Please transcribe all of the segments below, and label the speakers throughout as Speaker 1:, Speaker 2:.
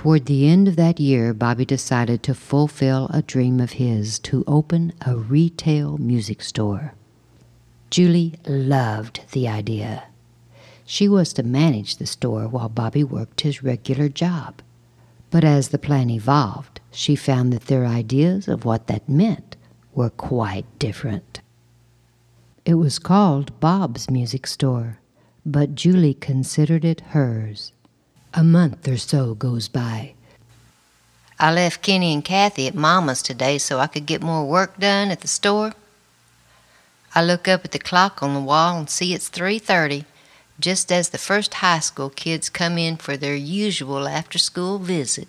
Speaker 1: Toward the end of that year, Bobby decided to fulfill a dream of his to open a retail music store. Julie loved the idea. She was to manage the store while Bobby worked his regular job. But as the plan evolved, she found that their ideas of what that meant were quite different. It was called Bob's Music Store, but Julie considered it hers. A month or so goes by.
Speaker 2: I left Kenny and Kathy at Mama's today so I could get more work done at the store. I look up at the clock on the wall and see it's 3:30, just as the first high school kids come in for their usual after-school visit.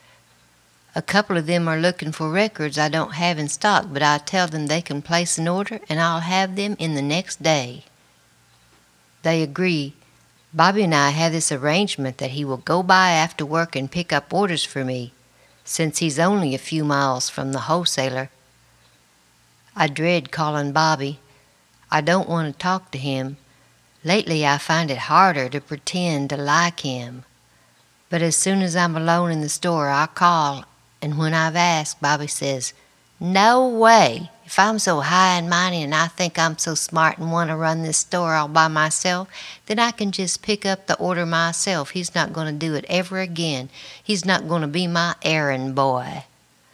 Speaker 2: A couple of them are looking for records I don't have in stock, but I tell them they can place an order and I'll have them in the next day. They agree. Bobby and I have this arrangement that he will go by after work and pick up orders for me, since he's only a few miles from the wholesaler. I dread calling Bobby. I don't want to talk to him. Lately I find it harder to pretend to like him. But as soon as I'm alone in the store, I call, and when I've asked, Bobby says, "No way. If I'm so high and mighty and I think I'm so smart and want to run this store all by myself, then I can just pick up the order myself. He's not going to do it ever again. He's not going to be my errand boy."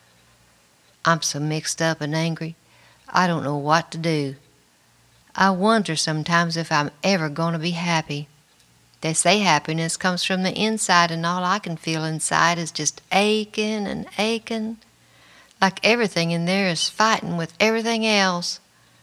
Speaker 2: I'm so mixed up and angry, I don't know what to do. I wonder sometimes if I'm ever going to be happy. They say happiness comes from the inside, and all I can feel inside is just aching and aching, like everything in there is fighting with everything else.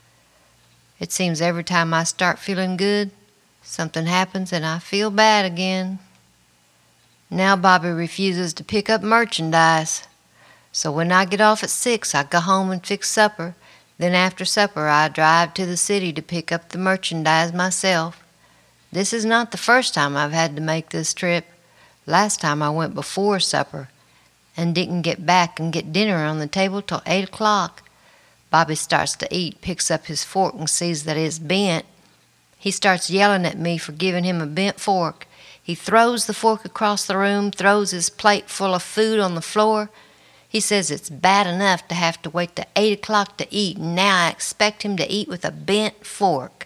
Speaker 2: It seems every time I start feeling good, something happens and I feel bad again. Now Bobby refuses to pick up merchandise. So when I get off at 6, I go home and fix supper. Then after supper, I drive to the city to pick up the merchandise myself. This is not the first time I've had to make this trip. Last time I went before supper and didn't get back and get dinner on the table till 8 o'clock. Bobby starts to eat, picks up his fork and sees that it's bent. He starts yelling at me for giving him a bent fork. He throws the fork across the room, throws his plate full of food on the floor. He says it's bad enough to have to wait till 8 o'clock to eat, and now I expect him to eat with a bent fork.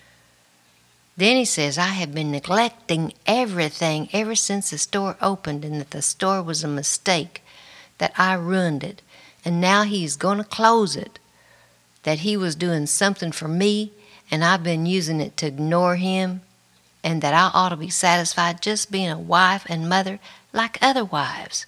Speaker 2: Then he says I have been neglecting everything ever since the store opened, and that the store was a mistake, that I ruined it, and now he's going to close it, that he was doing something for me and I've been using it to ignore him, and that I ought to be satisfied just being a wife and mother like other wives.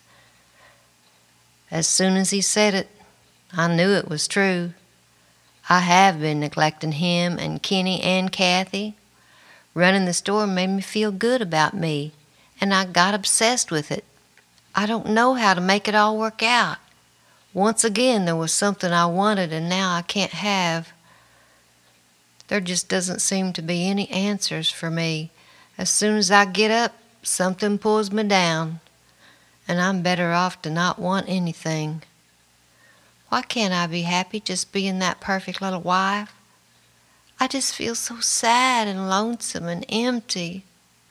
Speaker 2: As soon as he said it, I knew it was true. I have been neglecting him and Kenny and Kathy. Running the store made me feel good about me, and I got obsessed with it. I don't know how to make it all work out. Once again, there was something I wanted and now I can't have. There just doesn't seem to be any answers for me. As soon as I get up, something pulls me down, and I'm better off to not want anything. Why can't I be happy just being that perfect little wife? I just feel so sad and lonesome and empty.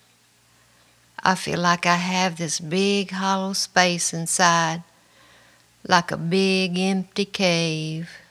Speaker 2: I feel like I have this big hollow space inside, like a big empty cave.